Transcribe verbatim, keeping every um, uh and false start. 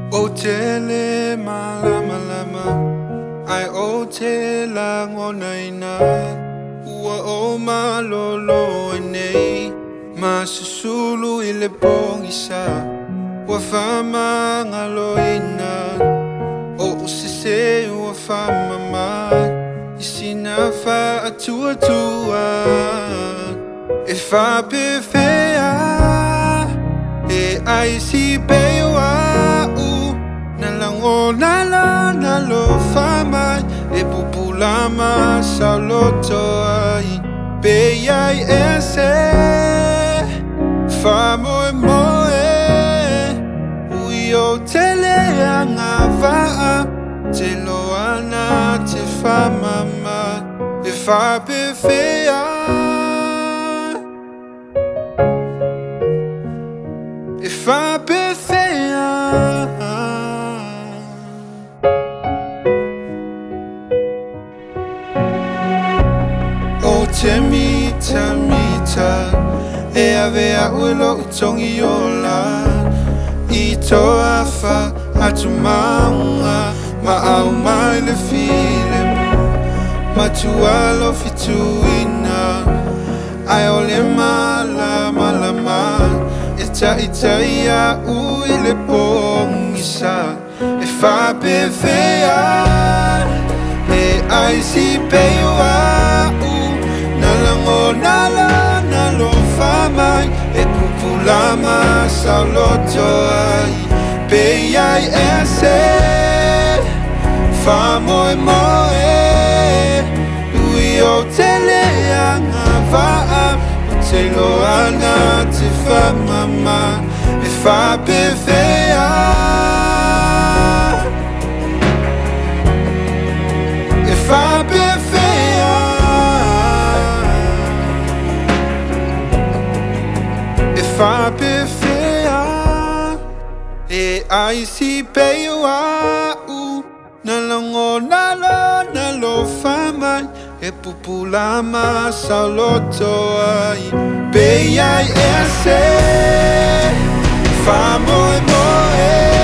O tele malama lama ai o te langona ina ua o malolo nei ma susulu i le pongisa ua famangalo ina o usese ua famama i sina fa atua tua e fa pefea e ai si bewa na la na lo fama e pupulama saloto ai pe ai ese famo e moe ui o tele anga va te lo ana te fama ma e fa pe fea e fa pe fea te mita mita e avea uelo utongi ola I toa fa atu maunga ma au mai le file ma tualo fituina ai ole mala mala ma e ta ita ia ui le pongisa e fa pe fea e ai si peua na la na lo famai e pupulama saloto ai pe ai ese famo e moe ui o tele anga va te lo ana te famama e fa pe fea e fa pe fa pe fea e ai si pe u na lango na lo na lo fama e pupulama saloto ai pe ai ese famo e moe